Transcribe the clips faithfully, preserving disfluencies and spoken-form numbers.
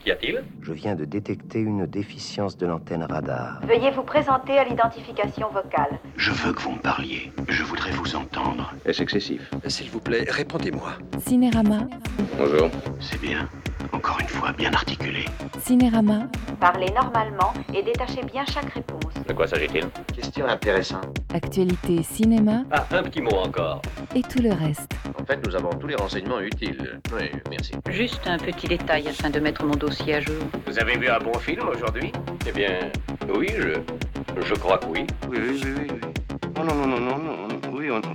Qu'y a-t-il ? Je viens de détecter une déficience de l'antenne radar. Veuillez vous présenter à l'identification vocale. Je veux que vous me parliez. Je voudrais vous entendre. Est-ce excessif ? S'il vous plaît, répondez-moi. Cinérama. Bonjour. C'est bien. Encore une fois, bien articulé. Cinérama. Parlez normalement et détachez bien chaque réponse. De quoi s'agit-il ? Question intéressante. Actualité cinéma Ah, un petit mot encore. et tout le reste. En fait, nous avons tous les renseignements utiles. Oui, merci. Juste un petit détail afin de mettre mon dossier à jour. Vous avez vu un bon film aujourd'hui ? Eh bien, oui, je... Je crois que oui. Oui, oui, oui, oui. Oh non, non, non, non, non. Oui, on...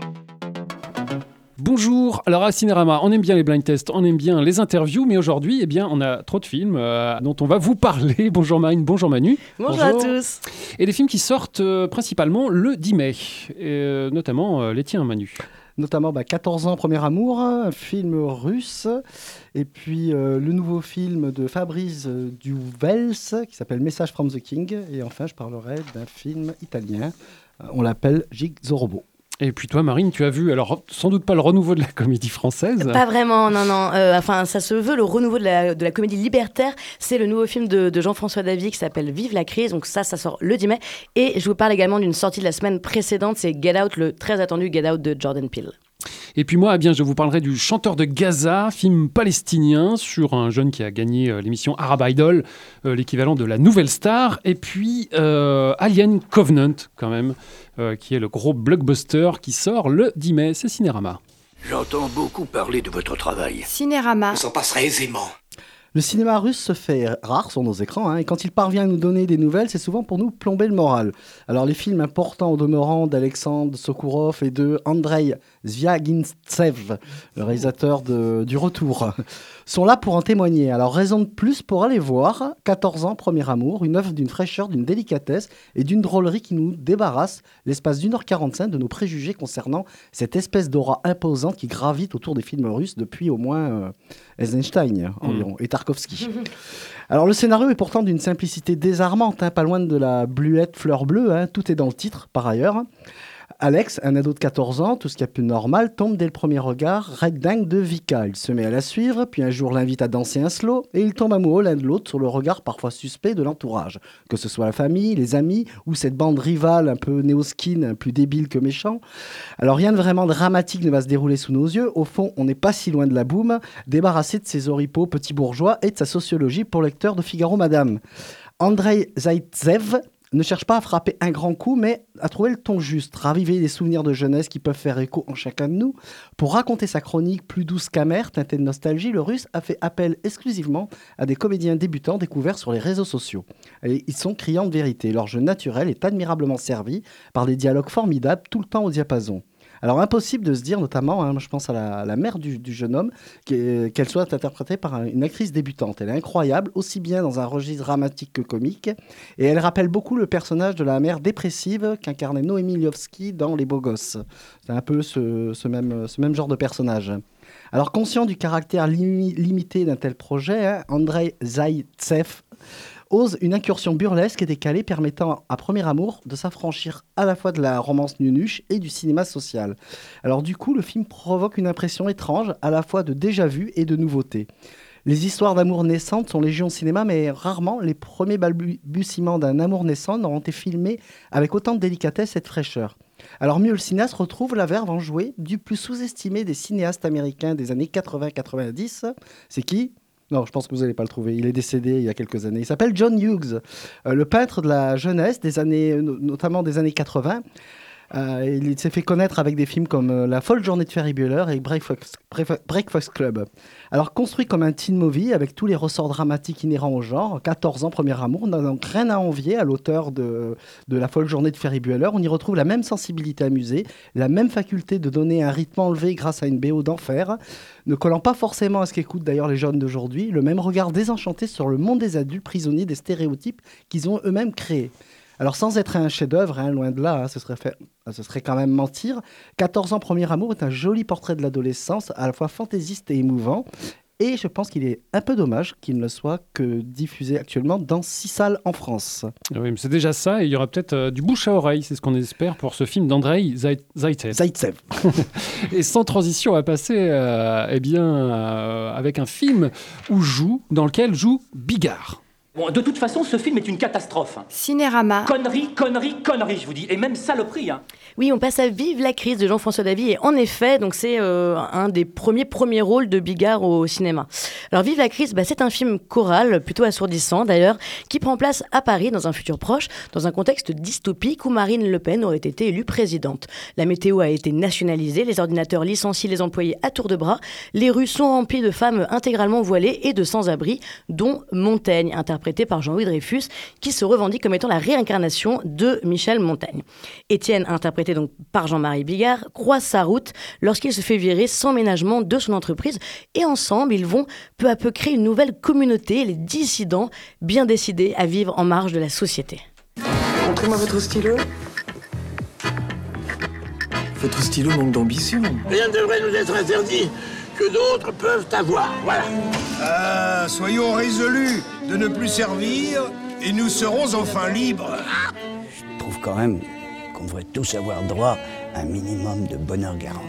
Bonjour, alors à Cinérama, on aime bien les blind tests, on aime bien les interviews, mais aujourd'hui, eh bien, on a trop de films euh, dont on va vous parler. Bonjour Marine, bonjour Manu. Bonjour, bonjour. à tous. Et des films qui sortent euh, principalement le dix mai, et, euh, notamment euh, les tiens Manu. Notamment bah, quatorze ans, Premier Amour, un film russe, et puis euh, le nouveau film de Fabrice euh, Duvels qui s'appelle Message from the King, et enfin je parlerai d'un film italien, euh, on l'appelle Jigsaw Robot. Et puis toi, Marine, tu as vu, alors sans doute pas le renouveau de la comédie française. Pas vraiment, non, non. Euh, enfin, ça se veut le renouveau de la, de la comédie libertaire. C'est le nouveau film de, de Jean-François Davy qui s'appelle Vive la crise. Donc ça, ça sort le dix mai. Et je vous parle également d'une sortie de la semaine précédente. C'est Get Out, le très attendu Get Out de Jordan Peele. Et puis moi, eh bien, je vous parlerai du Chanteur de Gaza, film palestinien sur un jeune qui a gagné euh, l'émission Arab Idol, euh, l'équivalent de la Nouvelle Star. Et puis euh, Alien Covenant, quand même, euh, qui est le gros blockbuster qui sort le dix mai. C'est Cinérama. J'entends beaucoup parler de votre travail. Cinérama. On s'en passerait aisément. Le cinéma russe se fait rare sur nos écrans, hein, et quand il parvient à nous donner des nouvelles, c'est souvent pour nous plomber le moral. Alors les films importants au demeurant d'Alexandre Sokourov et de Andrei Zvyagintsev, le réalisateur de, du Retour, sont là pour en témoigner. Alors raison de plus pour aller voir quatorze ans, Premier Amour, une œuvre d'une fraîcheur, d'une délicatesse et d'une drôlerie qui nous débarrasse l'espace d'une heure quarante-cinq de nos préjugés concernant cette espèce d'aura imposante qui gravite autour des films russes depuis au moins euh, Eisenstein environ, mmh. et Tarkovsky. Alors le scénario est pourtant d'une simplicité désarmante, hein, pas loin de la bluette fleur bleue, hein, tout est dans le titre par ailleurs. Alex, un ado de quatorze ans, tout ce qui est plus normal, tombe dès le premier regard red dingue de Vika. Il se met à la suivre, puis un jour l'invite à danser un slow, et ils tombent amoureux l'un de l'autre sur le regard parfois suspect de l'entourage. Que ce soit la famille, les amis, ou cette bande rivale un peu néo-skin, plus débile que méchant. Alors rien de vraiment dramatique ne va se dérouler sous nos yeux. Au fond, on n'est pas si loin de la boum, débarrassé de ses oripeaux petits bourgeois et de sa sociologie pour lecteur de Figaro Madame. Andrei Zaitsev ne cherche pas à frapper un grand coup, mais à trouver le ton juste, raviver des souvenirs de jeunesse qui peuvent faire écho en chacun de nous. Pour raconter sa chronique plus douce qu'amère, teintée de nostalgie, le Russe a fait appel exclusivement à des comédiens débutants découverts sur les réseaux sociaux. Et ils sont criants de vérité. Leur jeu naturel est admirablement servi par des dialogues formidables tout le temps au diapason. Alors impossible de se dire, notamment, hein, je pense à la, la mère du, du jeune homme, qu'elle soit interprétée par un, une actrice débutante. Elle est incroyable, aussi bien dans un registre dramatique que comique, et elle rappelle beaucoup le personnage de la mère dépressive qu'incarnait Noémie Lvovsky dans Les Beaux Gosses. C'est un peu ce, ce, même, ce même genre de personnage. Alors conscient du caractère limi- limité d'un tel projet, hein, Andrei Zaitsev ose une incursion burlesque et décalée permettant à Premier Amour de s'affranchir à la fois de la romance nunuche et du cinéma social. Alors du coup, le film provoque une impression étrange, à la fois de déjà-vu et de nouveauté. Les histoires d'amour naissantes sont légion au cinéma, mais rarement les premiers balbutiements d'un amour naissant n'auront été filmés avec autant de délicatesse et de fraîcheur. Alors mieux, le cinéaste retrouve la verve enjouée du plus sous-estimé des cinéastes américains des années quatre-vingts quatre-vingt-dix. C'est qui ? Non, je pense que vous n'allez pas le trouver. Il est décédé il y a quelques années. Il s'appelle John Hughes, euh, le peintre de la jeunesse, des années, notamment des années quatre-vingts. Euh, il s'est fait connaître avec des films comme euh, La folle journée de Ferry Bueller et Breakfast, Breakfast Club. Alors construit comme un teen movie avec tous les ressorts dramatiques inhérents au genre, quatorze ans, Premier Amour, on n'a donc rien à envier à l'auteur de, de La folle journée de Ferry Bueller. On y retrouve la même sensibilité amusée, la même faculté de donner un rythme enlevé grâce à une B O d'enfer, ne collant pas forcément à ce qu'écoutent d'ailleurs les jeunes d'aujourd'hui, le même regard désenchanté sur le monde des adultes prisonniers des stéréotypes qu'ils ont eux-mêmes créés. Alors sans être un chef-d'œuvre, hein, loin de là, hein, ce serait fait, ce serait quand même mentir. quatorze ans, Premier Amour est un joli portrait de l'adolescence, à la fois fantaisiste et émouvant. Et je pense qu'il est un peu dommage qu'il ne soit que diffusé actuellement dans six salles en France. Oui, mais c'est déjà ça, et il y aura peut-être euh, du bouche à oreille, c'est ce qu'on espère pour ce film d'Andrei Zait- Zaitsev. Zaitsev. Et sans transition, on va passer euh, eh bien, euh, avec un film où joue, dans lequel joue Bigard. Bon, de toute façon, ce film est une catastrophe. Cinérama. Connerie, connerie, connerie, je vous dis. Et même saloperie, hein. Oui, on passe à Vive la crise de Jean-François Davy. Et en effet, donc c'est euh, un des premiers premiers rôles de Bigard au cinéma. Alors Vive la crise, bah, c'est un film choral, plutôt assourdissant d'ailleurs, qui prend place à Paris dans un futur proche, dans un contexte dystopique où Marine Le Pen aurait été élue présidente. La météo a été nationalisée, les ordinateurs licencient les employés à tour de bras, les rues sont remplies de femmes intégralement voilées et de sans-abri, dont Montaigne, interprété par Jean-Louis Dreyfus, qui se revendique comme étant la réincarnation de Michel Montaigne. Étienne, interprété donc par Jean-Marie Bigard, croise sa route lorsqu'il se fait virer sans ménagement de son entreprise, et ensemble, ils vont peu à peu créer une nouvelle communauté, les dissidents, bien décidés à vivre en marge de la société. Montrez-moi votre stylo. Votre stylo manque d'ambition. Rien ne devrait nous être interdit que d'autres peuvent avoir. Voilà. Ah, soyons résolus de ne plus servir et nous serons enfin libres. Je trouve quand même qu'on devrait tous avoir droit à un minimum de bonheur garanti.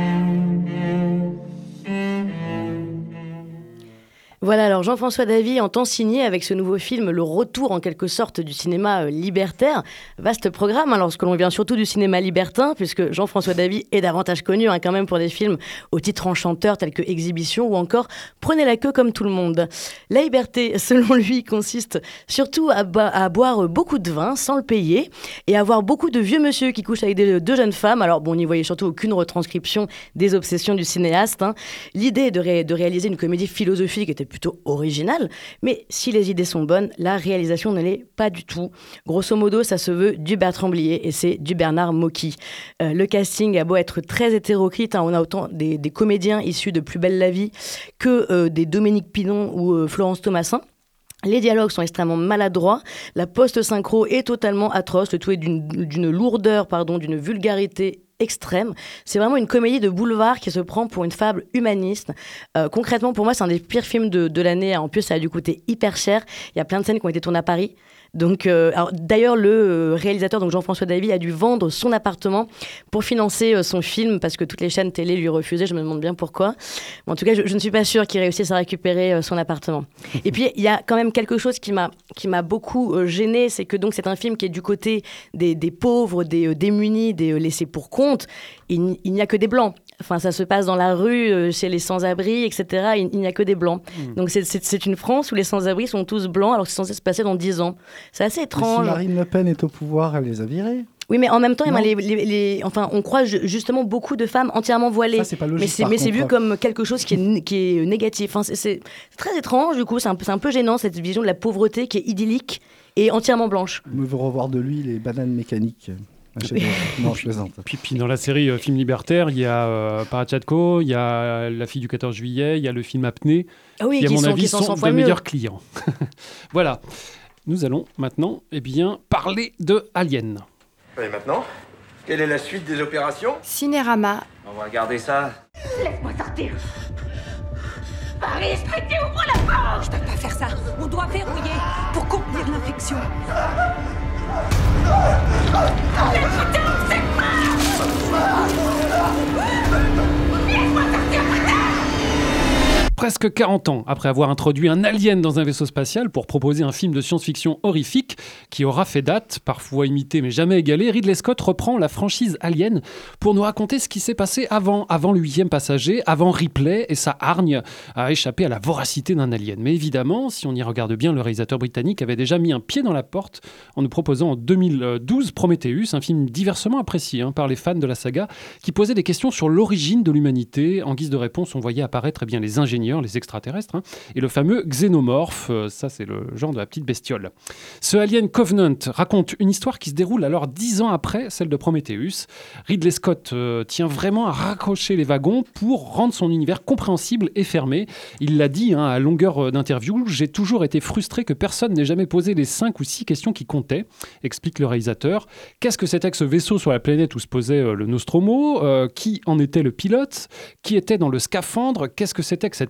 Voilà, alors Jean-François Davy entend signer avec ce nouveau film le retour en quelque sorte du cinéma euh, libertaire. Vaste programme, alors que l'on vient surtout du cinéma libertin, puisque Jean-François Davy est davantage connu hein, quand même pour des films au titre enchanteur tels que Exhibition ou encore Prenez la queue comme tout le monde. La liberté, selon lui, consiste surtout à, ba- à boire beaucoup de vin sans le payer et à avoir beaucoup de vieux monsieur qui couchent avec des, deux jeunes femmes. Alors bon, on n'y voyait surtout aucune retranscription des obsessions du cinéaste. Hein. L'idée de, ré- de réaliser une comédie philosophique était plutôt original, mais si les idées sont bonnes, la réalisation ne l'est pas du tout. Grosso modo, ça se veut du Bertrand Blier et c'est du Bernard Mocky. Euh, le casting a beau être très hétéroclite, hein, on a autant des, des comédiens issus de Plus belle la vie que euh, des Dominique Pinon ou euh, Florence Thomassin. Les dialogues sont extrêmement maladroits, la post-synchro est totalement atroce, le tout est d'une, d'une lourdeur, pardon, d'une vulgarité extrême. C'est vraiment une comédie de boulevard qui se prend pour une fable humaniste. Euh, concrètement, pour moi, c'est un des pires films de, de l'année. En plus, ça a dû coûter hyper cher. Il y a plein de scènes qui ont été tournées à Paris. Donc, euh, alors, d'ailleurs, le euh, réalisateur, donc Jean-François Davy, a dû vendre son appartement pour financer euh, son film parce que toutes les chaînes télé lui refusaient. Je me demande bien pourquoi. Mais en tout cas, je, je ne suis pas sûre qu'il réussisse à récupérer euh, son appartement. Et puis, il y a quand même quelque chose qui m'a, qui m'a beaucoup euh, gênée, c'est que donc c'est un film qui est du côté des, des pauvres, des euh, démunis, des euh, laissés pour compte. Il, n- il n'y a que des blancs. Enfin, ça se passe dans la rue, euh, chez les sans-abri, et cetera. Il, il n'y a que des blancs. Mmh. Donc, c'est, c'est, c'est une France où les sans-abri sont tous blancs alors que c'est censé se passer dans dix ans. C'est assez étrange. Mais si Marine Le Pen est au pouvoir, elle les a virés. Oui, mais en même temps, les, les, les, enfin, on croise justement beaucoup de femmes entièrement voilées. Ça, c'est pas logique, mais c'est, mais c'est vu comme quelque chose qui est, qui est négatif. Enfin, c'est, c'est très étrange, du coup. C'est un, c'est un peu gênant, cette vision de la pauvreté qui est idyllique et entièrement blanche. Je me veux revoir de lui les bananes mécaniques. Non, je plaisante. Puis, puis dans la série euh, Film libertaire, il y a euh, Parachatko, il y a La fille du quatorze juillet, il y a le film Apnée, ah oui, qui, à qui mon sont, avis, qui sont, sont de meilleurs clients. Voilà. Nous allons maintenant eh bien, parler de Alien. Et maintenant, quelle est la suite des opérations? Cinérama. On va regarder ça. Laisse-moi sortir. Paris, Stricté, ouvre la porte. Je peux pas faire ça. On doit verrouiller pour contenir l'infection. Mais putain, c'est quoi? Laisse-moi sortir, putain! Presque quarante ans après avoir introduit un alien dans un vaisseau spatial pour proposer un film de science-fiction horrifique qui aura fait date, parfois imité mais jamais égalé, Ridley Scott reprend la franchise Alien pour nous raconter ce qui s'est passé avant, avant le huitième passager, avant Ripley et sa hargne à échapper à la voracité d'un alien. Mais évidemment, si on y regarde bien, le réalisateur britannique avait déjà mis un pied dans la porte en nous proposant en deux mille douze Prometheus, un film diversement apprécié hein, par les fans de la saga, qui posait des questions sur l'origine de l'humanité. En guise de réponse, on voyait apparaître eh bien, les ingénieurs, les extraterrestres, hein, et le fameux xénomorphe, euh, ça c'est le genre de la petite bestiole. Ce Alien Covenant raconte une histoire qui se déroule alors dix ans après celle de Prometheus. Ridley Scott euh, tient vraiment à raccrocher les wagons pour rendre son univers compréhensible et fermé. Il l'a dit hein, à longueur d'interview, j'ai toujours été frustré que personne n'ait jamais posé les cinq ou six questions qui comptaient, explique le réalisateur. Qu'est-ce que c'était que ce vaisseau sur la planète où se posait euh, le Nostromo euh, Qui en était le pilote? Qui était dans le scaphandre? Qu'est-ce que c'était que cette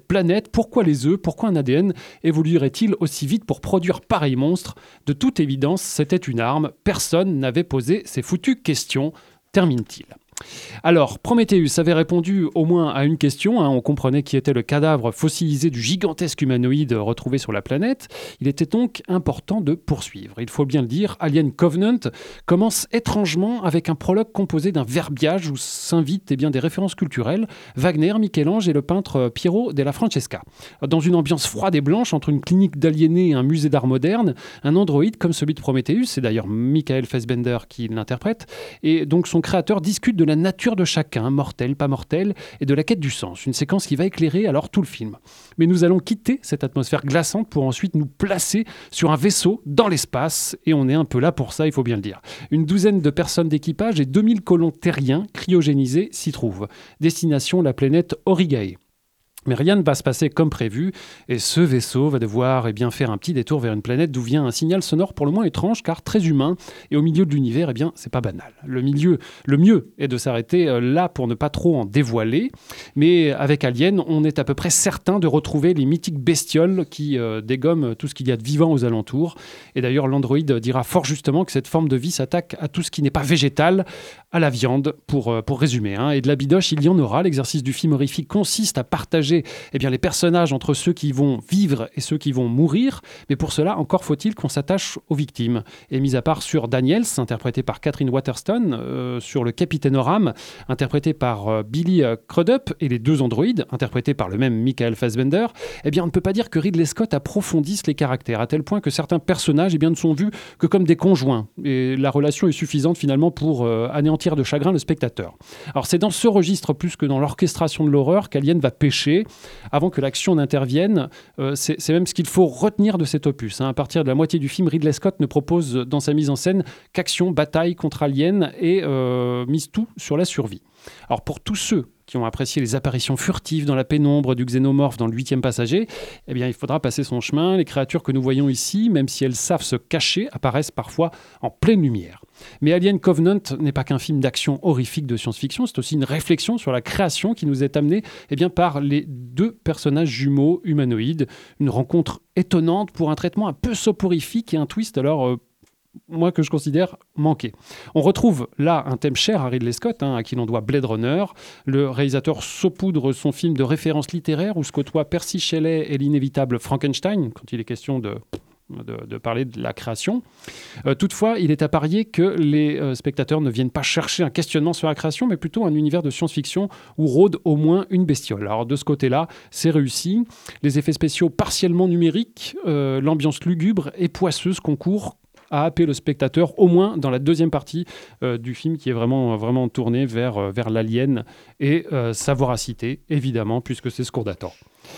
planète? Pourquoi les œufs? Pourquoi un A D N évoluerait-il aussi vite pour produire pareil monstre? De toute évidence, c'était une arme. Personne n'avait posé ces foutues questions, termine-t-il. Alors, Prometheus avait répondu au moins à une question, hein, on comprenait qui était le cadavre fossilisé du gigantesque humanoïde retrouvé sur la planète. Il était donc important de poursuivre. Il faut bien le dire, Alien Covenant commence étrangement avec un prologue composé d'un verbiage où s'invitent eh bien, des références culturelles, Wagner, Michel-Ange et le peintre Piero della Francesca. Dans une ambiance froide et blanche, entre une clinique d'aliénés et un musée d'art moderne, un androïde comme celui de Prometheus, c'est d'ailleurs Michael Fassbender qui l'interprète, et donc son créateur discute de la nature de chacun, mortel, pas mortel, et de la quête du sens. Une séquence qui va éclairer alors tout le film. Mais nous allons quitter cette atmosphère glaçante pour ensuite nous placer sur un vaisseau dans l'espace, et on est un peu là pour ça, il faut bien le dire. Une douzaine de personnes d'équipage et deux mille colons terriens cryogénisés s'y trouvent. Destination, la planète Origae. Mais rien ne va se passer comme prévu, et ce vaisseau va devoir eh bien, faire un petit détour vers une planète d'où vient un signal sonore pour le moins étrange, car très humain, et au milieu de l'univers, eh bien, c'est pas banal. Le, milieu, le mieux est de s'arrêter euh, là pour ne pas trop en dévoiler, mais avec Alien, on est à peu près certain de retrouver les mythiques bestioles qui euh, dégomment tout ce qu'il y a de vivant aux alentours. Et d'ailleurs, l'androïde dira fort justement que cette forme de vie s'attaque à tout ce qui n'est pas végétal, à la viande, pour, euh, pour résumer. Hein. Et de la bidoche, il y en aura. L'exercice du film horrifique consiste à partager Eh bien, les personnages entre ceux qui vont vivre et ceux qui vont mourir, mais pour cela, encore faut-il qu'on s'attache aux victimes. Et mis à part sur Daniels, interprété par Catherine Waterston, euh, sur le Capitaine Oram, interprété par euh, Billy euh, Crudup, et les deux androïdes, interprétés par le même Michael Fassbender, eh bien, on ne peut pas dire que Ridley Scott approfondisse les caractères, à tel point que certains personnages eh bien, ne sont vus que comme des conjoints. Et la relation est suffisante finalement pour euh, anéantir de chagrin le spectateur. Alors c'est dans ce registre, plus que dans l'orchestration de l'horreur, qu'Alien va pêcher. Avant que l'action n'intervienne, euh, c'est, c'est même ce qu'il faut retenir de cet opus. Hein. À partir de la moitié du film, Ridley Scott ne propose dans sa mise en scène qu'action, bataille contre Alien et euh, mise tout sur la survie. Alors pour tous ceux qui ont apprécié les apparitions furtives dans la pénombre du xénomorphe dans le huitième passager, eh bien, il faudra passer son chemin. Les créatures que nous voyons ici, même si elles savent se cacher, apparaissent parfois en pleine lumière. Mais Alien Covenant n'est pas qu'un film d'action horrifique de science-fiction, c'est aussi une réflexion sur la création qui nous est amenée eh bien, par les deux personnages jumeaux humanoïdes. Une rencontre étonnante pour un traitement un peu soporifique et un twist alors... Euh, moi que je considère manqué. On retrouve là un thème cher à Ridley Scott, hein, à qui l'on doit Blade Runner. Le réalisateur saupoudre son film de référence littéraire où se côtoient Percy Shelley et l'inévitable Frankenstein, quand il est question de... De, de parler de la création. Euh, toutefois, il est à parier que les euh, spectateurs ne viennent pas chercher un questionnement sur la création, mais plutôt un univers de science-fiction où rôde au moins une bestiole. Alors de ce côté-là, c'est réussi. Les effets spéciaux partiellement numériques, euh, l'ambiance lugubre et poisseuse concourent à happer le spectateur, au moins dans la deuxième partie euh, du film qui est vraiment, vraiment tournée vers, euh, vers l'alien et euh, sa voracité, évidemment, puisque c'est ce qu'on attend.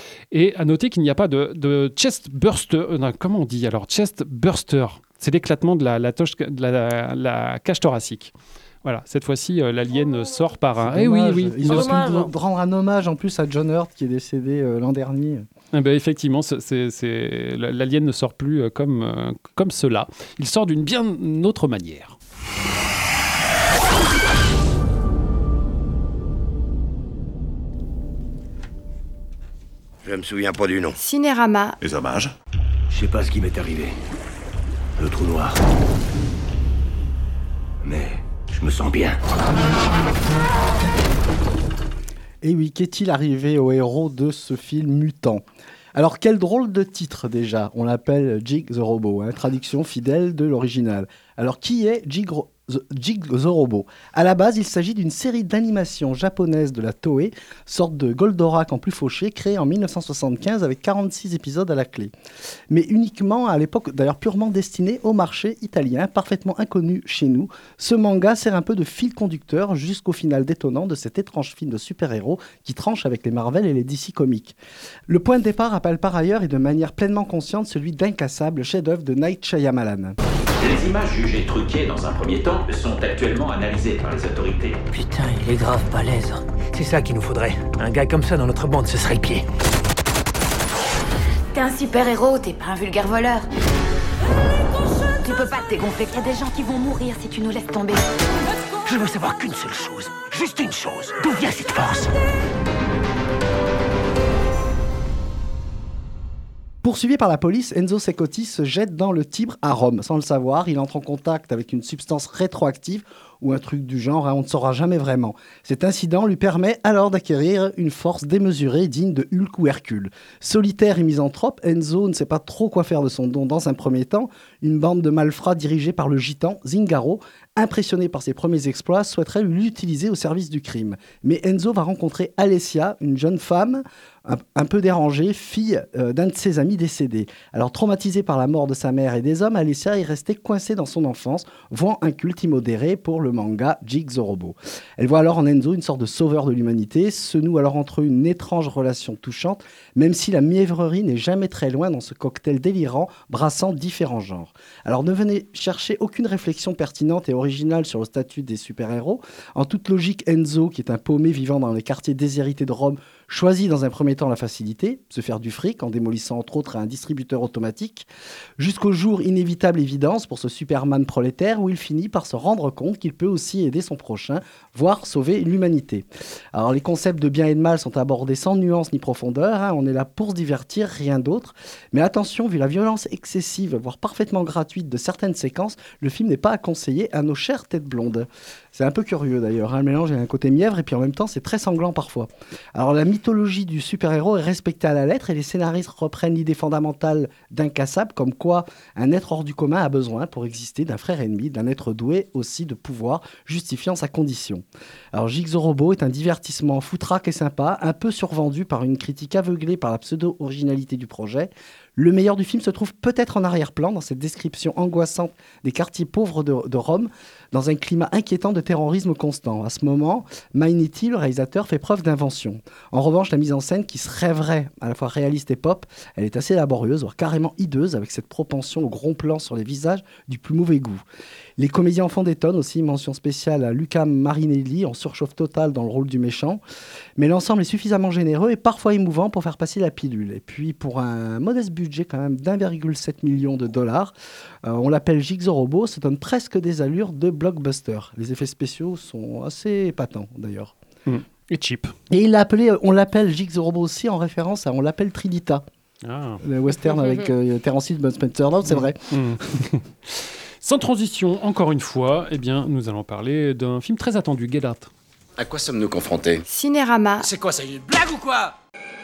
Et à noter qu'il n'y a pas de, de chest burster, euh, non, comment on dit alors, chest burster, c'est l'éclatement de la, la, toche, de la, la cage thoracique. Voilà, cette fois-ci, euh, l'alien sort par un... Eh oui, oui. Ils ont pu rendre un hommage en plus à John Hurt qui est décédé euh, l'an dernier. Eh ben, effectivement, c'est, c'est, c'est... l'alien ne sort plus euh, comme, euh, comme cela. Il sort d'une bien autre manière. Je me souviens pas du nom. Cinérama. Les hommages. Je sais pas ce qui m'est arrivé. Le trou noir. Mais je me sens bien. Et oui, qu'est-il arrivé au héros de ce film mutant ? Alors, quel drôle de titre déjà. On l'appelle Jig the Robot, hein, traduction fidèle de l'original. Alors, qui est Jig, the, Jig the Robot ? À la base, il s'agit d'une série d'animation japonaise de la Toei, sorte de Goldorak en plus fauché, créée en dix-neuf cent soixante-quinze avec quarante-six épisodes à la clé. Mais uniquement, à l'époque, d'ailleurs purement destiné au marché italien, parfaitement inconnu chez nous. Ce manga sert un peu de fil conducteur jusqu'au final détonnant de cet étrange film de super-héros qui tranche avec les Marvel et les D C Comics. Le point de départ appelle par ailleurs et de manière pleinement consciente celui d'incassable chef-d'œuvre de Night Shyamalan. Les images jugées truquées dans un premier temps sont actuellement analysées par les autorités. Putain, il est grave balèze. C'est ça qu'il nous faudrait. Un gars comme ça dans notre bande, ce serait le pied. T'es un super-héros, t'es pas un vulgaire voleur. Tu peux pas te dégonfler. Il y a des gens qui vont mourir si tu nous laisses tomber. Je veux savoir qu'une seule chose. Juste une chose. D'où vient cette force ? Poursuivi par la police, Enzo Cecotti se jette dans le Tibre à Rome. Sans le savoir, il entre en contact avec une substance rétroactive ou un truc du genre, hein, on ne saura jamais vraiment. Cet incident lui permet alors d'acquérir une force démesurée digne de Hulk ou Hercule. Solitaire et misanthrope, Enzo ne sait pas trop quoi faire de son don dans un premier temps. Une bande de malfrats dirigée par le gitan Zingaro, impressionné par ses premiers exploits, souhaiterait l'utiliser au service du crime. Mais Enzo va rencontrer Alessia, une jeune femme un, un peu dérangée, fille euh, d'un de ses amis décédés. Alors traumatisée par la mort de sa mère et des hommes, Alessia est restée coincée dans son enfance, vouant un culte immodéré pour le manga Jig the Robot. Elle voit alors en Enzo une sorte de sauveur de l'humanité, se noue alors entre eux une étrange relation touchante, même si la mièvrerie n'est jamais très loin dans ce cocktail délirant brassant différents genres. Alors ne venez chercher aucune réflexion pertinente et originale sur le statut des super-héros. En toute logique, Enzo, qui est un paumé vivant dans les quartiers déshérités de Rome, choisit dans un premier temps la facilité, se faire du fric en démolissant entre autres un distributeur automatique, jusqu'au jour inévitable évidence pour ce Superman prolétaire où il finit par se rendre compte qu'il peut aussi aider son prochain, voire sauver l'humanité. Alors les concepts de bien et de mal sont abordés sans nuance ni profondeur, hein, on est là pour se divertir, rien d'autre. Mais attention, vu la violence excessive, voire parfaitement gratuite de certaines séquences, le film n'est pas à conseiller à nos chères têtes blondes. C'est un peu curieux d'ailleurs, hein, le mélange a un côté mièvre et puis en même temps c'est très sanglant parfois. Alors la mythologie du super-héros est respectée à la lettre et les scénaristes reprennent l'idée fondamentale d'incassable, comme quoi un être hors du commun a besoin pour exister d'un frère ennemi, d'un être doué aussi de pouvoir, justifiant sa condition. Alors Jig the Robot est un divertissement foutraque et sympa, un peu survendu par une critique aveuglée par la pseudo-originalité du projet. Le meilleur du film se trouve peut-être en arrière-plan, dans cette description angoissante des quartiers pauvres de, de Rome, dans un climat inquiétant de terrorisme constant. À ce moment, Maïnetti, le réalisateur, fait preuve d'invention. En revanche, la mise en scène, qui se rêverait à la fois réaliste et pop, elle est assez laborieuse, voire carrément hideuse, avec cette propension au gros plan sur les visages du plus mauvais goût. Les comédiens en font des tonnes aussi, mention spéciale à Luca Marinelli, en surchauffe totale dans le rôle du méchant. Mais l'ensemble est suffisamment généreux et parfois émouvant pour faire passer la pilule. Et puis, pour un modeste budget quand même d'un virgule sept million de dollars, euh, on l'appelle Jig the Robot, ça donne presque des allures de blockbuster. Les effets spéciaux sont assez épatants d'ailleurs. Mmh. Et cheap. Et il l'a appelé, on l'appelle Jig the Robot aussi en référence à, on l'appelle Trinita. Ah. Le western avec euh, Terence Hill, Bud Spencer, non, c'est mmh. vrai. Mmh. Sans transition, encore une fois, eh bien, nous allons parler d'un film très attendu, Get Out. À quoi sommes-nous confrontés? Cinérama. C'est quoi, ça y est, une blague ou quoi?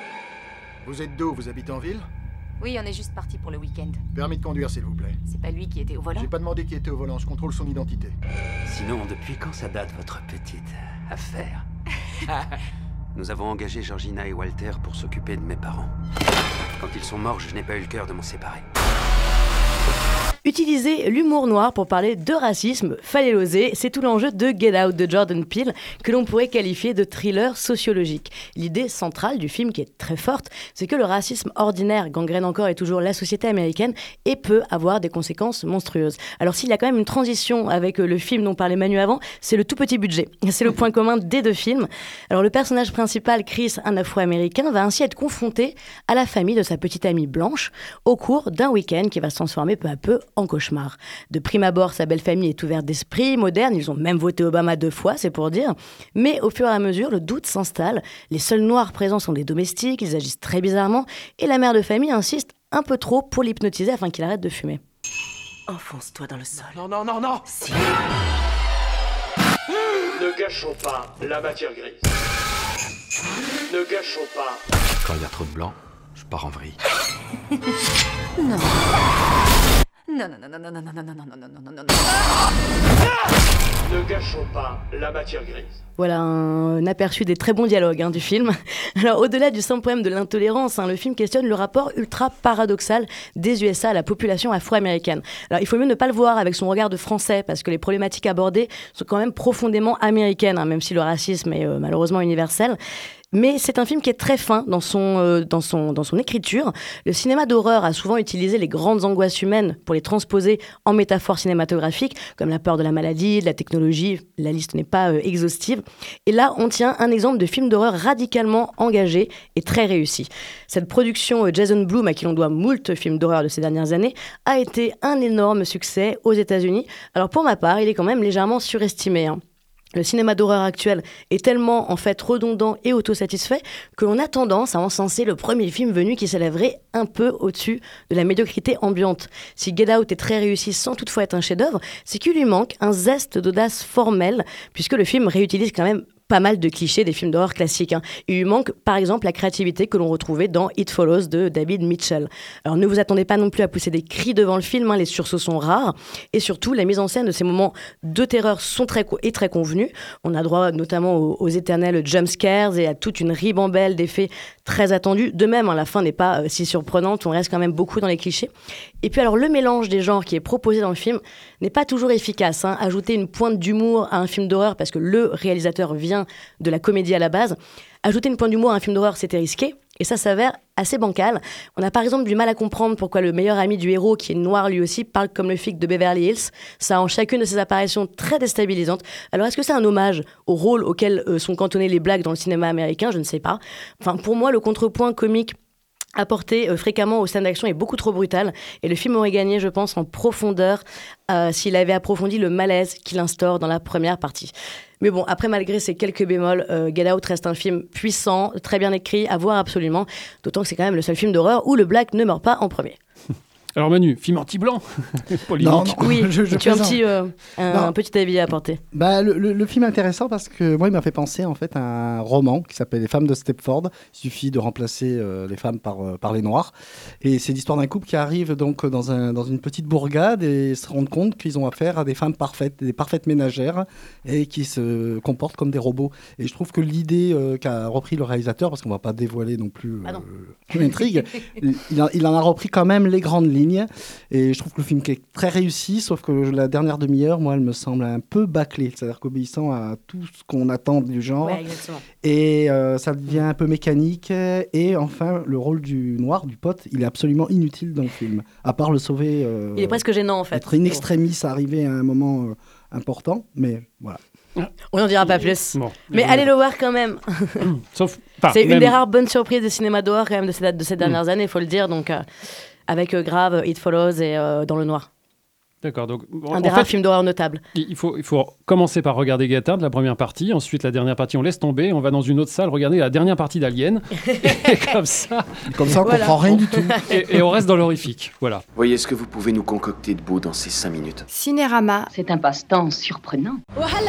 Vous êtes d'où? Vous habitez en ville? Oui, on est juste parti pour le week-end. Permis de conduire, s'il vous plaît. C'est pas lui qui était au volant? J'ai pas demandé qui était au volant, je contrôle son identité. Sinon, depuis quand ça date, votre petite affaire? Nous avons engagé Georgina et Walter pour s'occuper de mes parents. Quand ils sont morts, je n'ai pas eu le cœur de m'en séparer. Utiliser l'humour noir pour parler de racisme, fallait l'oser, c'est tout l'enjeu de Get Out de Jordan Peele, que l'on pourrait qualifier de thriller sociologique. L'idée centrale du film, qui est très forte, c'est que le racisme ordinaire gangrène encore et toujours la société américaine et peut avoir des conséquences monstrueuses. Alors s'il y a quand même une transition avec le film dont parlait Manu avant, c'est le tout petit budget. C'est le point commun des deux films. Alors le personnage principal, Chris, un afro-américain, va ainsi être confronté à la famille de sa petite amie blanche au cours d'un week-end qui va se transformer peu à peu en cauchemar. De prime abord, sa belle famille est ouverte d'esprit, moderne, ils ont même voté Obama deux fois, c'est pour dire. Mais au fur et à mesure, le doute s'installe, les seuls noirs présents sont des domestiques, ils agissent très bizarrement, et la mère de famille insiste un peu trop pour l'hypnotiser afin qu'il arrête de fumer. Enfonce-toi dans le sol. Non, non, non, non. Si. Ne gâchons pas la matière grise. Ne gâchons pas. Quand il y a trop de blanc, je pars en vrille. Non. Non, non, non, non, non, non, non, non, non, non, non, non, non, non. Ne gâchons pas la matière grise. Voilà un aperçu des très bons dialogues hein, du film. Alors au-delà du simple problème de l'intolérance, hein, le film questionne le rapport ultra paradoxal des U S A à la population afro-américaine. Alors il faut mieux ne pas le voir avec son regard de français parce que les problématiques abordées sont quand même profondément américaines, hein, même si le racisme est euh, malheureusement universel. Mais c'est un film qui est très fin dans son, euh, dans son, dans son écriture. Le cinéma d'horreur a souvent utilisé les grandes angoisses humaines pour les transposer en métaphores cinématographiques, comme la peur de la maladie, de la technologie, la liste n'est pas euh, exhaustive. Et là, on tient un exemple de film d'horreur radicalement engagé et très réussi. Cette production euh, Jason Blum, à qui l'on doit moult films d'horreur de ces dernières années, a été un énorme succès aux États-Unis. Alors pour ma part, il est quand même légèrement surestimé, hein. Le cinéma d'horreur actuel est tellement en fait redondant et autosatisfait qu'on a tendance à encenser le premier film venu qui s'élèverait un peu au-dessus de la médiocrité ambiante. Si Get Out est très réussi sans toutefois être un chef-d'œuvre, c'est qu'il lui manque un zeste d'audace formelle, puisque le film réutilise quand même pas mal de clichés des films d'horreur classiques. Hein. Il lui manque par exemple la créativité que l'on retrouvait dans It Follows de David Mitchell. Alors ne vous attendez pas non plus à pousser des cris devant le film, hein, les sursauts sont rares, et surtout la mise en scène de ces moments de terreur sont très co- est très convenue. On a droit notamment aux, aux éternels jumpscares et à toute une ribambelle d'effets très attendus. De même, hein, la fin n'est pas euh, si surprenante, on reste quand même beaucoup dans les clichés. Et puis alors le mélange des genres qui est proposé dans le film n'est pas toujours efficace. Hein. Ajouter une pointe d'humour à un film d'horreur parce que le réalisateur vient de la comédie à la base, ajouter une pointe d'humour à un film d'horreur, c'était risqué, et ça s'avère assez bancal. On a par exemple du mal à comprendre pourquoi le meilleur ami du héros, qui est noir lui aussi, parle comme le flic de Beverly Hills. Ça en chacune de ses apparitions très déstabilisantes. Alors est-ce que c'est un hommage au rôle auquel euh, sont cantonnées les blagues dans le cinéma américain ? Je ne sais pas. Enfin, pour moi, le contrepoint comique apporté euh, fréquemment aux scènes d'action est beaucoup trop brutal, et le film aurait gagné, je pense, en profondeur euh, s'il avait approfondi le malaise qu'il instaure dans la première partie. Mais bon, après, malgré ces quelques bémols, euh, Get Out reste un film puissant, très bien écrit, à voir absolument, d'autant que c'est quand même le seul film d'horreur où le black ne meurt pas en premier. Alors Manu, film anti-blanc. Non, non. Oui, je, je tu as un plaisante. petit, euh, un, un petit avis à apporter. Bah, le, le, le film est intéressant parce que moi, il m'a fait penser en fait à un roman qui s'appelle Les femmes de Stepford. Il suffit de remplacer euh, les femmes par, euh, par les noirs. Et c'est l'histoire d'un couple qui arrive donc dans, un, dans une petite bourgade et se rendent compte qu'ils ont affaire à des femmes parfaites, des parfaites ménagères et qui se comportent comme des robots. Et je trouve que l'idée euh, qu'a repris le réalisateur, parce qu'on ne va pas dévoiler non plus euh, ah non. l'intrigue, il, a, il en a repris quand même les grandes lignes. Et je trouve que le film est très réussi, sauf que la dernière demi-heure, moi, elle me semble un peu bâclée, c'est-à-dire qu'obéissant à tout ce qu'on attend du genre. Ouais, exactement. Et euh, ça devient un peu mécanique. Et enfin, le rôle du noir, du pote, il est absolument inutile dans le film, à part le sauver. Euh, il est presque gênant, en fait. Être in extremis, arrivé à un moment euh, important, mais voilà. On n'en dira pas plus. Bon, mais allez le voir quand même. Sauf, c'est même... une des rares bonnes surprises des cinémas d'horreur quand même de ces, de ces dernières mmh. années, il faut le dire. Donc, euh, avec euh, Grave, It Follows et euh, Dans le Noir. D'accord. Donc, un des rares films d'horreur notables. Il faut, il faut commencer par regarder Get Out, la première partie. Ensuite, la dernière partie, on laisse tomber. On va dans une autre salle regarder la dernière partie d'Alien. et comme ça, comme ça on voilà. comprend rien du tout. Et, et on reste dans l'horrifique. Voilà. Voyez ce que vous pouvez nous concocter de beau dans ces cinq minutes. Cinérama, c'est un passe-temps surprenant.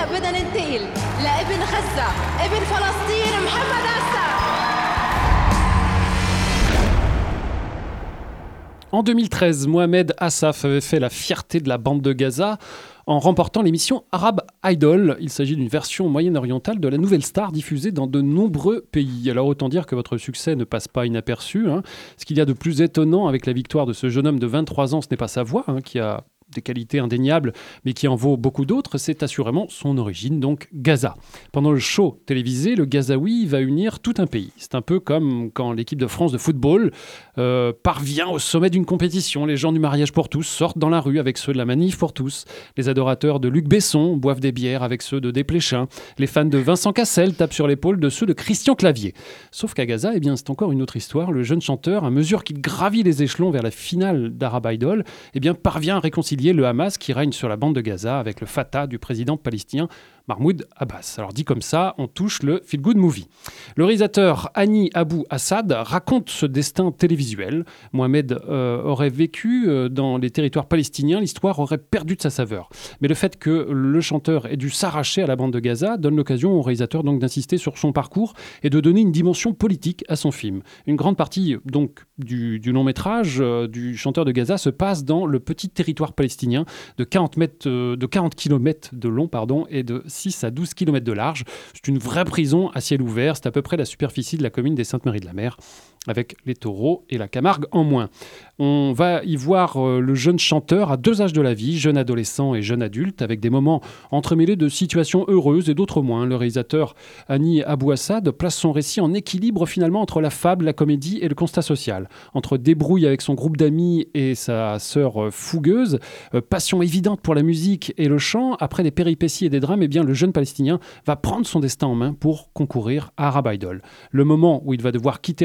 En deux mille treize, Mohamed Assaf avait fait la fierté de la bande de Gaza en remportant l'émission Arab Idol. Il s'agit d'une version moyen-orientale de la Nouvelle Star diffusée dans de nombreux pays. Alors autant dire que votre succès ne passe pas inaperçu. Hein. Ce qu'il y a de plus étonnant avec la victoire de ce jeune homme de vingt-trois ans, ce n'est pas sa voix, hein, qui a des qualités indéniables, mais qui en vaut beaucoup d'autres, c'est assurément son origine, donc Gaza. Pendant le show télévisé, le Gazaoui va unir tout un pays. C'est un peu comme quand l'équipe de France de football euh, parvient au sommet d'une compétition. Les gens du mariage pour tous sortent dans la rue avec ceux de la manif pour tous. Les adorateurs de Luc Besson boivent des bières avec ceux de Desplechin. Les fans de Vincent Cassel tapent sur l'épaule de ceux de Christian Clavier. Sauf qu'à Gaza, eh bien, c'est encore une autre histoire. Le jeune chanteur, à mesure qu'il gravit les échelons vers la finale d'Arab Idol, eh bien, parvient à réconcilier le Hamas qui règne sur la bande de Gaza avec le Fatah du président palestinien Mahmoud Abbas. Alors dit comme ça, on touche le feel-good movie. Le réalisateur Hani Abou Assad raconte ce destin télévisuel. Mohamed euh, aurait vécu euh, dans les territoires palestiniens, l'histoire aurait perdu de sa saveur. Mais le fait que le chanteur ait dû s'arracher à la bande de Gaza donne l'occasion au réalisateur donc d'insister sur son parcours et de donner une dimension politique à son film. Une grande partie donc du, du long métrage euh, du chanteur de Gaza se passe dans le petit territoire palestinien de quarante mètres, euh, de quarante kilomètres de long pardon, et de six à douze kilomètres de large. C'est une vraie prison à ciel ouvert. C'est à peu près la superficie de la commune des Saintes-Maries-de-la-Mer, avec les taureaux et la Camargue en moins. On va y voir euh, le jeune chanteur à deux âges de la vie, jeune adolescent et jeune adulte, avec des moments entremêlés de situations heureuses et d'autres moins. Le réalisateur Hani Abou Assad place son récit en équilibre finalement entre la fable, la comédie et le constat social. Entre débrouille avec son groupe d'amis et sa sœur euh, fougueuse, euh, passion évidente pour la musique et le chant, après des péripéties et des drames, eh bien, le jeune Palestinien va prendre son destin en main pour concourir à Arab Idol. Le moment où il va devoir quitter la bande de Gaza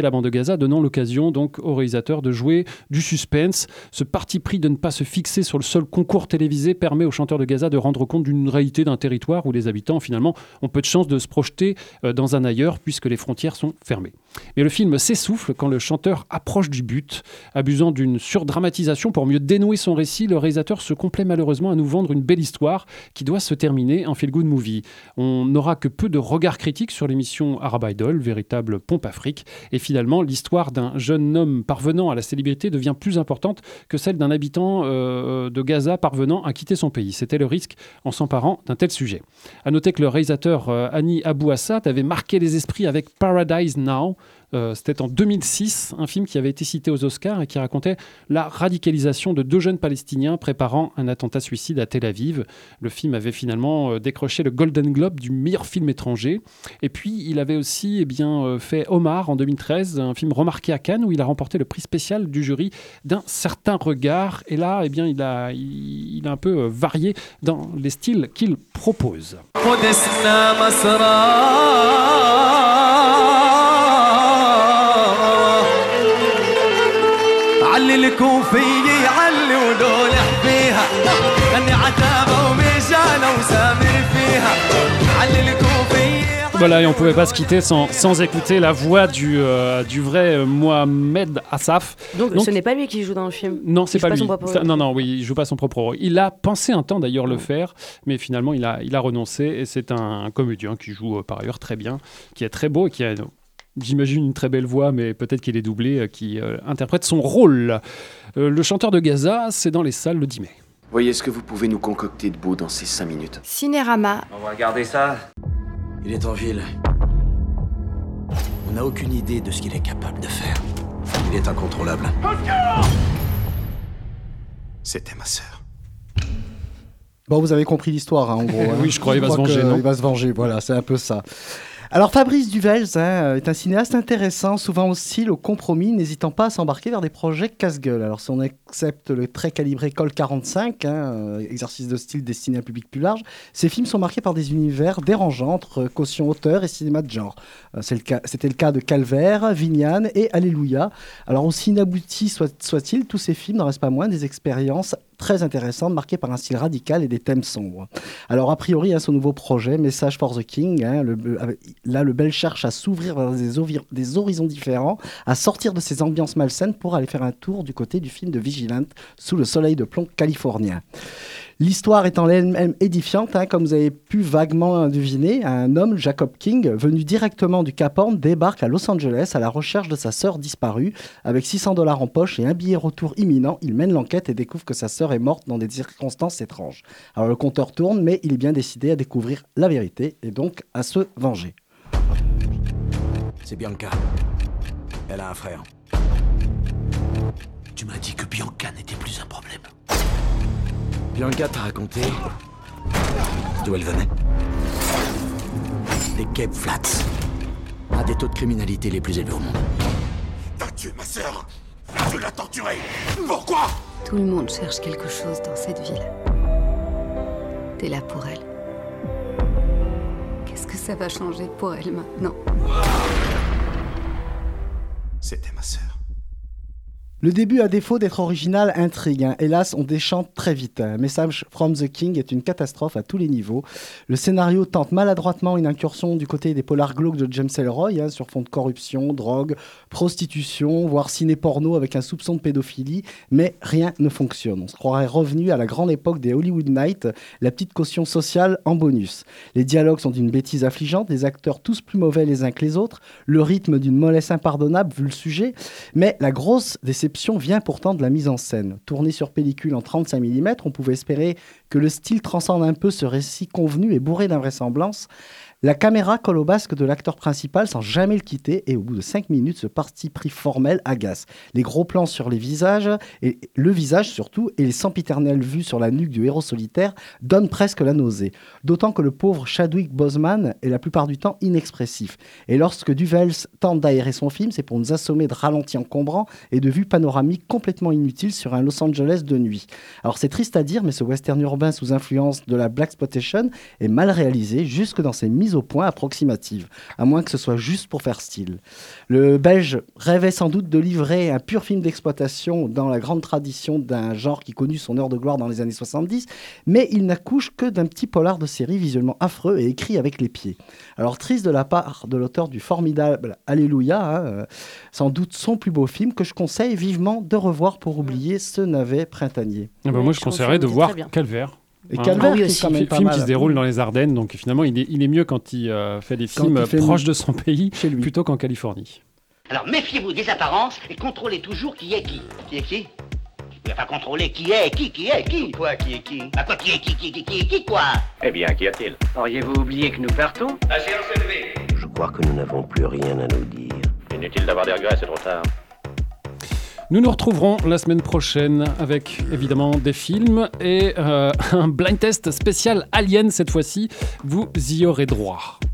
Gaza, donnant l'occasion donc au réalisateur de jouer du suspense. Ce parti pris de ne pas se fixer sur le seul concours télévisé permet au chanteur de Gaza de rendre compte d'une réalité d'un territoire où les habitants finalement ont peu de chances de se projeter dans un ailleurs puisque les frontières sont fermées. Mais le film s'essouffle quand le chanteur approche du but. Abusant d'une surdramatisation pour mieux dénouer son récit, le réalisateur se complaît malheureusement à nous vendre une belle histoire qui doit se terminer en feel-good movie. On n'aura que peu de regards critiques sur l'émission Arab Idol, véritable pompe Afrique. Et finalement, l'histoire d'un jeune homme parvenant à la célébrité devient plus importante que celle d'un habitant euh, de Gaza parvenant à quitter son pays. C'était le risque en s'emparant d'un tel sujet. À noter que le réalisateur euh, Hani Abou Assad avait marqué les esprits avec Paradise Now. Euh, c'était en deux mille six, un film qui avait été cité aux Oscars et qui racontait la radicalisation de deux jeunes Palestiniens préparant un attentat suicide à Tel Aviv. Le film avait finalement euh, décroché le Golden Globe du meilleur film étranger. Et puis, il avait aussi eh bien, euh, fait Omar en deux mille treize, un film remarqué à Cannes où il a remporté le prix spécial du jury d'un certain regard. Et là, eh bien, il, a, il, il a un peu euh, varié dans les styles qu'il propose. علي الكوفية علي ودول احبيها غني عتابة وميجانة وسامر فيها علي الكوفية. Voilà, et on ne pouvait pas se quitter sans, sans écouter la voix du, euh, du vrai Mohamed Assaf. Donc, Donc ce n'est pas lui qui joue dans le film. Non, c'est il pas pas lui. Propre... Non, non, oui, il joue pas son propre rôle. Il a pensé un temps d'ailleurs le faire, mais finalement il a, il a renoncé. Et c'est un, un comédien qui joue euh, par ailleurs très bien, qui est très beau et qui a... J'imagine une très belle voix, mais peut-être qu'il est doublé, euh, qui euh, interprète son rôle. Euh, le chanteur de Gaza, c'est dans les salles le dix mai. Voyez ce que vous pouvez nous concocter de beau dans ces cinq minutes. Cinérama. On va regarder ça. Il est en ville. On n'a aucune idée de ce qu'il est capable de faire. Il est incontrôlable. C'était ma sœur. Bon, vous avez compris l'histoire, hein, en gros. Hein. Oui, je crois qu'il va se venger, non ? Il va se venger, voilà, c'est un peu ça. Alors Fabrice Duvels hein, est un cinéaste intéressant, souvent hostile au compromis, n'hésitant pas à s'embarquer vers des projets casse-gueule. Alors si on accepte le très calibré Col quarante-cinq, hein, exercice de style destiné à un public plus large, ces films sont marqués par des univers dérangeants entre caution auteur et cinéma de genre. Euh, c'est le cas, c'était le cas de Calvaire, Vignane et Alléluia. Alors aussi inaboutis soit, soit-il, tous ces films n'en restent pas moins des expériences très intéressantes, marquées par un style radical et des thèmes sombres. Alors a priori, hein, son nouveau projet, Message for the King, hein, le, là le Bel cherche à s'ouvrir vers des, ovir- des horizons différents, à sortir de ses ambiances malsaines pour aller faire un tour du côté du film de Vigilante, sous le soleil de plomb californien. L'histoire étant elle-même édifiante, hein, comme vous avez pu vaguement deviner, un homme, Jacob King, venu directement du Cap Horn, débarque à Los Angeles à la recherche de sa sœur disparue. Avec six cents dollars en poche et un billet retour imminent, il mène l'enquête et découvre que sa sœur est morte dans des circonstances étranges. Alors le compteur tourne, mais il est bien décidé à découvrir la vérité et donc à se venger. C'est Bianca. Elle a un frère. Tu m'as dit que Bianca n'était plus un problème. Bianca t'a raconté d'où elle venait? Des Cape Flats. Un des taux de criminalité les plus élevés au monde. T'as tué ma sœur. Tu l'as torturée. Pourquoi? Tout le monde cherche quelque chose dans cette ville. T'es là pour elle. Qu'est-ce que ça va changer pour elle maintenant? C'était ma sœur. Le début, à défaut d'être original, intrigue. Hein. Hélas, on déchante très vite. Hein. Message from the King est une catastrophe à tous les niveaux. Le scénario tente maladroitement une incursion du côté des polars glauques de James Ellroy, hein, sur fond de corruption, drogue, prostitution, voire ciné-porno avec un soupçon de pédophilie, mais rien ne fonctionne. On se croirait revenu à la grande époque des Hollywood Nights, la petite caution sociale en bonus. Les dialogues sont d'une bêtise affligeante, les acteurs tous plus mauvais les uns que les autres, le rythme d'une mollesse impardonnable vu le sujet, mais la grosse déception vient pourtant de la mise en scène. Tourné sur pellicule en trente-cinq millimètres, on pouvait espérer que le style transcende un peu ce récit convenu et bourré d'invraisemblance. La caméra colle au basque de l'acteur principal sans jamais le quitter et au bout de cinq minutes, ce parti pris formel agace. Les gros plans sur les visages, et le visage surtout, et les sempiternelles vues sur la nuque du héros solitaire donnent presque la nausée. D'autant que le pauvre Chadwick Boseman est la plupart du temps inexpressif. Et lorsque Duvels tente d'aérer son film, c'est pour nous assommer de ralentis encombrants et de vues panoramique complètement inutile sur un Los Angeles de nuit. Alors c'est triste à dire, mais ce western urbain sous influence de la blaxploitation est mal réalisé, jusque dans ses mises au point approximatives, à moins que ce soit juste pour faire style. Le Belge rêvait sans doute de livrer un pur film d'exploitation dans la grande tradition d'un genre qui connut son heure de gloire dans les années soixante-dix, mais il n'accouche que d'un petit polar de série visuellement affreux et écrit avec les pieds. Alors triste de la part de l'auteur du formidable Alléluia, hein, euh, sans doute son plus beau film, que je conseille vivement de revoir pour oublier ce navet printanier. Ah bah moi je conseillerais de voir Calvaire. Et Calvaire, un c'est quand même pas film mal. qui se déroule dans les Ardennes, donc finalement il est, il est mieux quand il euh, fait des Quand films il fait proches nous. de son pays plutôt qu'en Californie. Alors méfiez-vous des apparences et contrôlez toujours qui est qui. Qui est qui? Il va pas contrôler qui est qui, qui est qui. Quoi, qui est qui? Bah quoi, qui est qui, qui, qui, qui est qui, quoi? Eh bien, qu'y a-t-il? Auriez-vous oublié que nous partons? La séance est levée. Je crois que nous n'avons plus rien à nous dire. Inutile d'avoir des regrets, c'est trop tard. Nous nous retrouverons la semaine prochaine avec évidemment des films et euh, un blind test spécial Alien cette fois-ci. Vous y aurez droit.